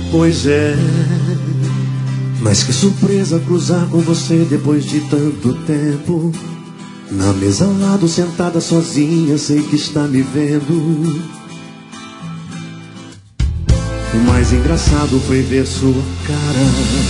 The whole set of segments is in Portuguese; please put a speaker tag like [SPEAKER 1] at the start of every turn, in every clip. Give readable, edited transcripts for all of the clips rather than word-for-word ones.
[SPEAKER 1] Pois é, mas que surpresa cruzar com você depois de tanto tempo. Na mesa ao lado, sentada sozinha, sei que está me vendo. O mais engraçado foi ver sua cara,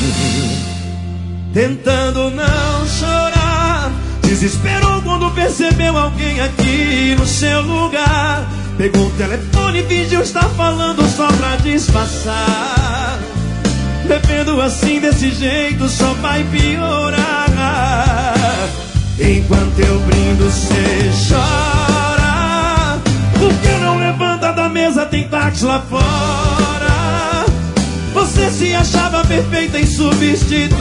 [SPEAKER 1] tentando não chorar. Desesperou quando percebeu alguém aqui no seu lugar. Pegou o telefone e fingiu estar falando só pra disfarçar. Bebendo assim desse jeito só vai piorar. Enquanto eu brindo cê chora. Por que não levanta da mesa, tem táxi lá fora? Você se achava perfeita, insubstituível.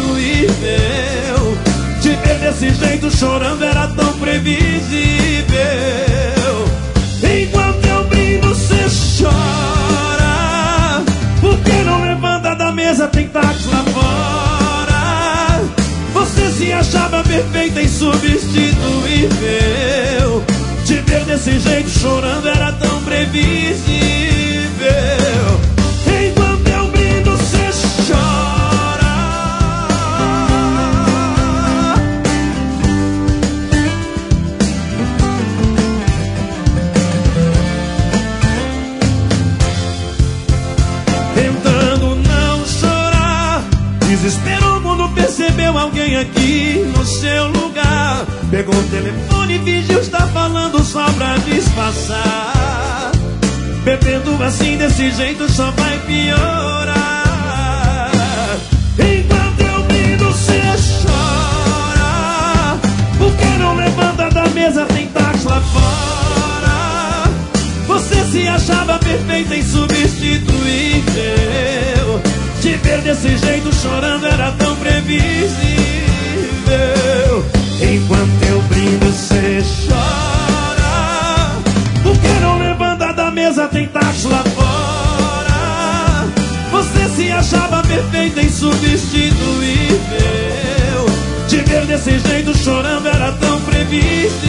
[SPEAKER 1] Te ver desse jeito chorando era tão previsível. Enquanto eu brindo cê chora. Por que não levanta da mesa, tem táxi lá fora? Você se achava perfeita, insubstituível. Te ver desse jeito chorando era tão previsível. Enquanto eu brindo cê chora. Tentando não chorar. Desesperou quando percebeu alguém aqui no seu lugar. Pegou o telefone e fingiu estar falando só pra disfarçar. Bebendo assim desse jeito só vai piorar. Enquanto eu brindo cê chora. Por que não levanta da mesa, tem táxi lá fora? Você se achava perfeita, insubstituível. Te ver desse jeito chorando era tão previsível. Enquanto eu brindo cê chora. Por que não levanta da mesa, tem táxi lá fora? Você se achava perfeita, insubstituível. Te ver desse jeito chorando era tão previsível.